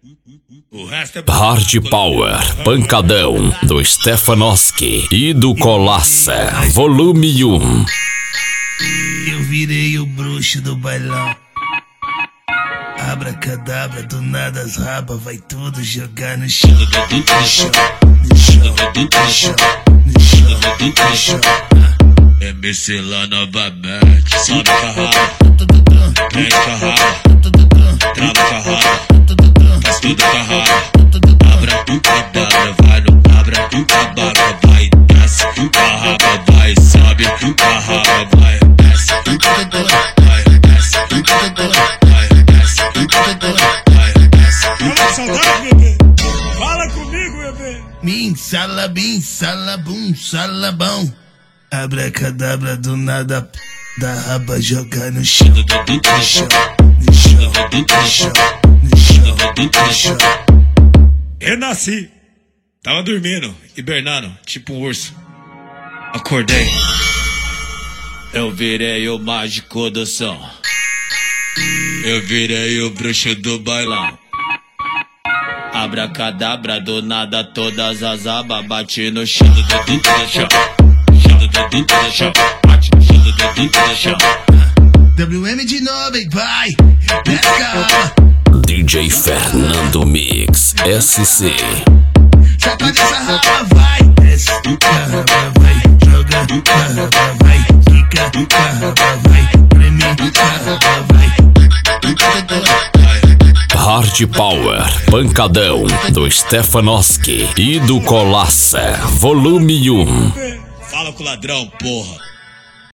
Hard Power, Pancadão, do Stefanowski e do Colassa, volume 1. Eu virei o bruxo do bailão. Abracadabra, do nada as rabas vai tudo jogar no chão. No chão, no chão, no chão, no chão, no chão. MC lá novamente, sobe com a raba, prende com a raba, trava com a raba, faz tudo com a raba. Abra o cadabra, vai no abra o cadabra, vai, desce com a raba, vai, sobe com a raba, vai, desce com a cadabra, vai, desce com a cadabra, vai, desce com a cadabra, vai, desce com a saudade, bebê. Fala comigo, bebê. Bim, salabum, salabão. Abracadabra, do nada da raba joga no chão. No chão, no chão, no chão, no chão, no chão. Renasci, tava dormindo, hibernando, tipo um urso. Acordei, eu virei o mágico do som. Eu virei o bruxo do bailão. Abracadabra, do nada todas as abas bate no chão. No chão, no chão, bate no chão. WM de novo, hein, vai, let's go. DJ Fernando Mix, SC. Sacode essa raba, vai, desce com a raba, vai, joga com a raba, vai, quica com a raba, vai, preme com a raba, vai. Hard Power, Pancadão, do Stefanowski e do Colassa, volume 1. Fala com o ladrão, porra.